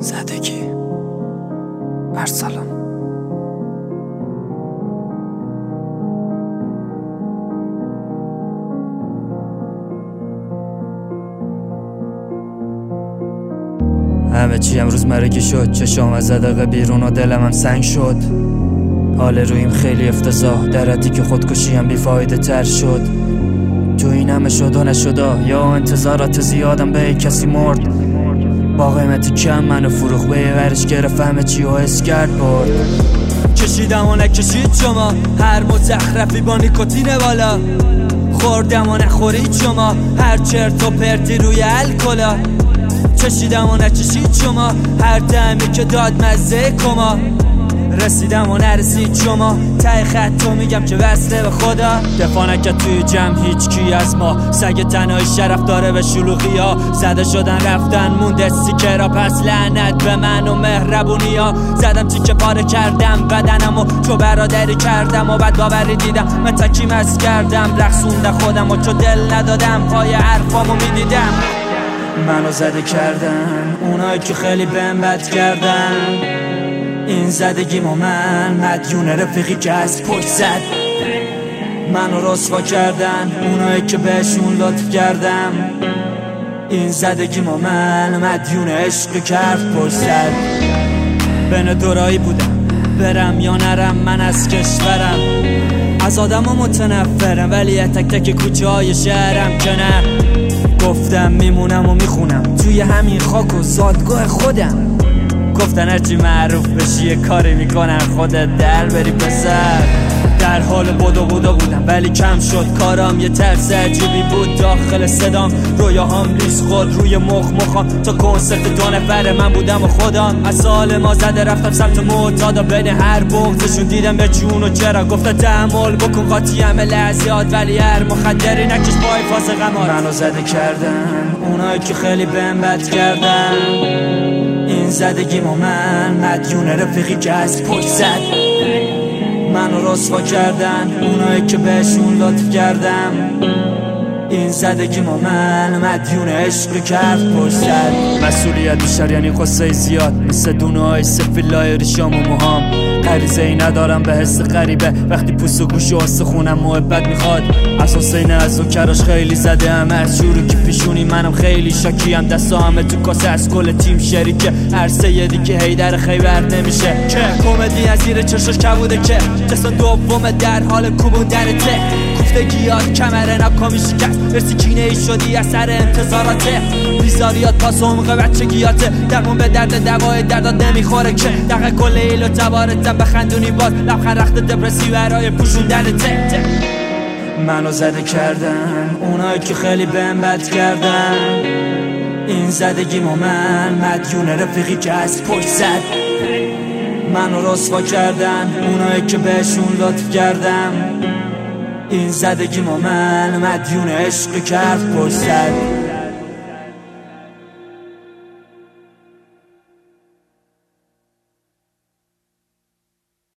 زدگی ارسلان. همه چی امروز مرگی شد، چشام از زدقه بیرون و دلم هم سنگ شد. حال رویم خیلی افتضاح، در حدی که خودکشی هم بیفایده تر شد. تو این همه شد و نشدا، یا انتظارات زیادم به کسی مرد. با قیمتی کم منو فروخت، به یه ورش گرفت همه چی و حس کرد برد. کشیدم و نکشید شما، هر مزخرفی با نیکوتین بالا. خوردم و نخورید شما، هر چرت و پرتی روی الکلا. چشیدم و نچشید شما، هر دمی که داد مزه کما. رسیدم و نرسید شما، ته خط تو میگم که وصله به خدا. دفاع نکرد توی جمع هیچ کی از ما، سگ تنهای شرف داره به شلوغی ها. زده شدن رفتن مونده سیکرا، پس لعنت به من و مهربونی ها. زدم تیکه پاره کردم بدنم و چو برادری کردم و بعد باوری دیدم من تکی مست کردم. رقصونده خودم و چو دل ندادم پای حرفامو میدیدم. منو زده کردن اونایی که خیلی بهم بد کردن. این زدگیم و من مدیون رفیقی که از پشت زد. منو رسوا کردن اونایی که بهشون لطف کردم. این زدگیم و من مدیون عشقی کرد پشت زد. بین دورایی بودم برم یا نرم، من از کشورم از آدم ها متنفرم، ولی تک تک کوچه های شهرم که نه. گفتم میمونم و میخونم توی همین خاک و زادگاه خودم. گفتن هرچی معروف بشی یه کاری میکنن خودت در بری پسر. در حال بودو بودم ولی کم شد کارم، یه ترس عجیبی بود داخل صدام. رویاهام ریز خود روی مخم تا کنسرت 2 نفر من بودم و خودم. از سال ما زده رفتم سمت معتادا، بین هر بغضشون دیدم به جون و چرا. گفتن تحمل بکن قاطی همه لحظات، ولی هر مخدری نکش پای فاز غمات. منو زده کردن اونایی که خیلی بهم بد کردن. این زدگیم و من مدیون رفیقی که از پشت زد. منو رسوا کردن اونایی که بهشون لطف کردم. این زدگیم و من مدیون عشقی کرد پشت زد. مسئولیت بیشتر یعنی قصه زیاد، مثل دونه های سفیلای ریشام و موهام. غریزه ای ندارم به حس غریبه، وقتی پوست و گوش و استخونم محبت میخواد. از حسین از اون کراش خیلی زده هم، از شروع که پیشونی منم خیلی شاکیم. دستا همه تو کاسه از کل تیم شریکه، عرصه یه دیگه هیدر خیبر نمیشه. که کمدی از زیر چشاش کبوده که جسد دوم در حال کوبوندن ته. کوفتگیات کمر ناکامی شکست، برسی کینه ای شدی اثر انتظاراته. بیزاریات پاس عمق بچگیاته، درمون به درد دوای دردات نمیخوره که. دقیقه کل ایل و تبارتم بخندونی باز، لبخند رخت دپرسی برای پوشوندن ته. منو زده کردن اونایی که خیلی بهم بد کردن. این زدگیم و من مدیون رفیقی که از پشت زد. منو رسوا کردن اونایی که بهشون لطف کردم. این زدگیم و من مدیون عشقی کرد پشت زد.